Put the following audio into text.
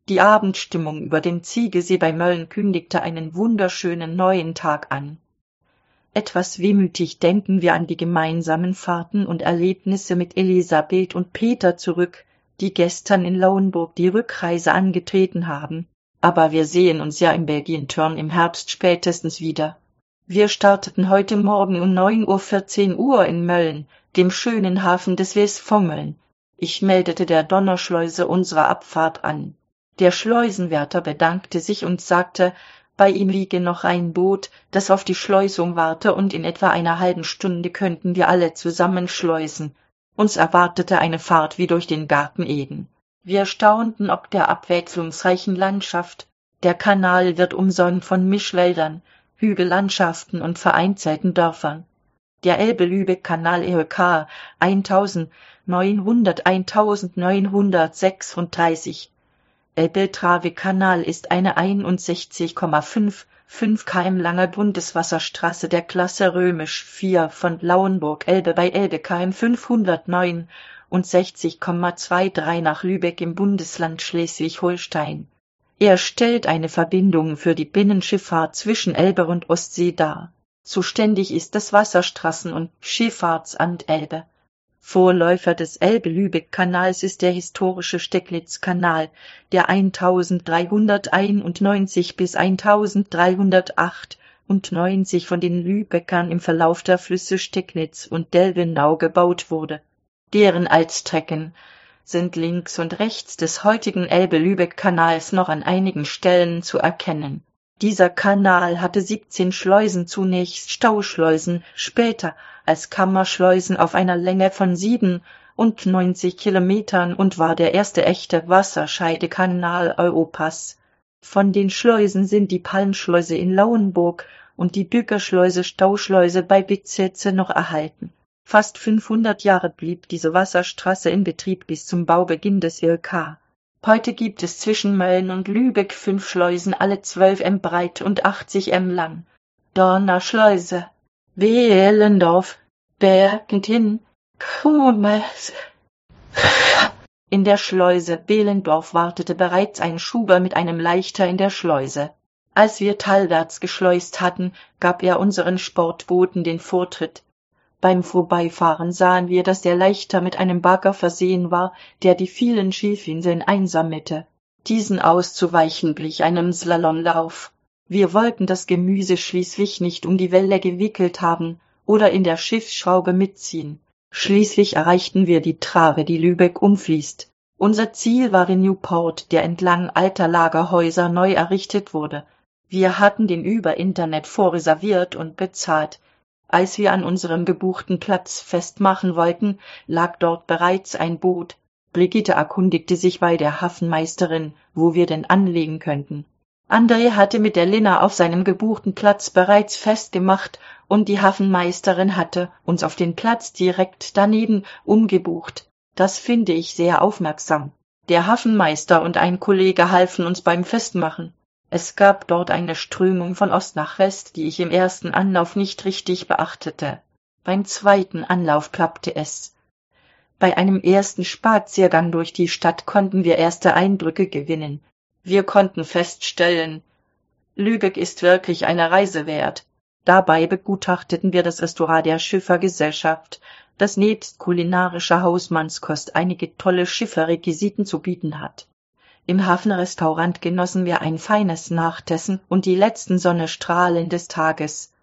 Die Abendstimmung über dem Ziegesee bei Mölln kündigte einen wunderschönen neuen Tag an. Etwas wehmütig denken wir an die gemeinsamen Fahrten und Erlebnisse mit Elisabeth und Peter zurück, die gestern in Lauenburg die Rückreise angetreten haben. Aber wir sehen uns ja im Belgien-Turn im Herbst spätestens wieder. Wir starteten heute Morgen um 9:14 Uhr in Mölln, dem schönen Hafen des Westvommeln. Ich meldete der Donnerschleuse unsere Abfahrt an. Der Schleusenwärter bedankte sich und sagte, bei ihm liege noch ein Boot, das auf die Schleusung warte, und in etwa einer halben Stunde könnten wir alle zusammen schleusen. Uns erwartete eine Fahrt wie durch den Garten Eden. Wir staunten ob der abwechslungsreichen Landschaft. Der Kanal wird umsäumt von Mischwäldern, Hügellandschaften und vereinzelten Dörfern. Der Elbe-Lübeck-Kanal EHK 1936. Elbe-Trave-Kanal ist eine 61,55 km lange Bundeswasserstraße der Klasse Römisch 4 von Lauenburg-Elbe bei Elbe km 569,23 nach Lübeck im Bundesland Schleswig-Holstein. Er stellt eine Verbindung für die Binnenschifffahrt zwischen Elbe und Ostsee dar. Zuständig ist das Wasserstraßen- und Schifffahrtsamt Elbe. Vorläufer des Elbe-Lübeck-Kanals ist der historische Steglitz-Kanal, der 1391 bis 1398 von den Lübeckern im Verlauf der Flüsse Steglitz und Delvenau gebaut wurde. Deren Altstrecken sind links und rechts des heutigen Elbe-Lübeck-Kanals noch an einigen Stellen zu erkennen. Dieser Kanal hatte 17 Schleusen, zunächst Stauschleusen, später als Kammerschleusen auf einer Länge von 97 Kilometern und war der erste echte Wasserscheidekanal Europas. Von den Schleusen sind die Palmschleuse in Lauenburg und die Bückerschleuse Stauschleuse bei Bitzeze noch erhalten. Fast 500 Jahre blieb diese Wasserstraße in Betrieb bis zum Baubeginn des EHK. Heute gibt es zwischen Mölln und Lübeck 5 Schleusen, alle 12 m breit und 80 m lang. Donnerschleuse, Behlendorf, Bergentin, Kummers. In der Schleuse Behlendorf wartete bereits ein Schuber mit einem Leichter in der Schleuse. Als wir talwärts geschleust hatten, gab er unseren Sportbooten den Vortritt. Beim Vorbeifahren sahen wir, dass der Leichter mit einem Bagger versehen war, der die vielen Schilfinseln einsammelte. Diesen auszuweichen glich einem Slalomlauf. Wir wollten das Gemüse schließlich nicht um die Welle gewickelt haben oder in der Schiffsschraube mitziehen. Schließlich erreichten wir die Trave, die Lübeck umfließt. Unser Ziel war in Newport, der entlang alter Lagerhäuser neu errichtet wurde. Wir hatten den über Internet vorreserviert und bezahlt. Als wir an unserem gebuchten Platz festmachen wollten, lag dort bereits ein Boot. Brigitte erkundigte sich bei der Hafenmeisterin, wo wir denn anlegen könnten. André hatte mit der Linna auf seinem gebuchten Platz bereits festgemacht und die Hafenmeisterin hatte uns auf den Platz direkt daneben umgebucht. Das finde ich sehr aufmerksam. Der Hafenmeister und ein Kollege halfen uns beim Festmachen. Es gab dort eine Strömung von Ost nach West, die ich im ersten Anlauf nicht richtig beachtete. Beim zweiten Anlauf klappte es. Bei einem ersten Spaziergang durch die Stadt konnten wir erste Eindrücke gewinnen. Wir konnten feststellen, Lübeck ist wirklich eine Reise wert. Dabei begutachteten wir das Restaurant der Schiffergesellschaft, das nebst kulinarischer Hausmannskost einige tolle Schifferrequisiten zu bieten hat. Im Hafenrestaurant genossen wir ein feines Nachtessen und die letzten Sonnenstrahlen des Tages.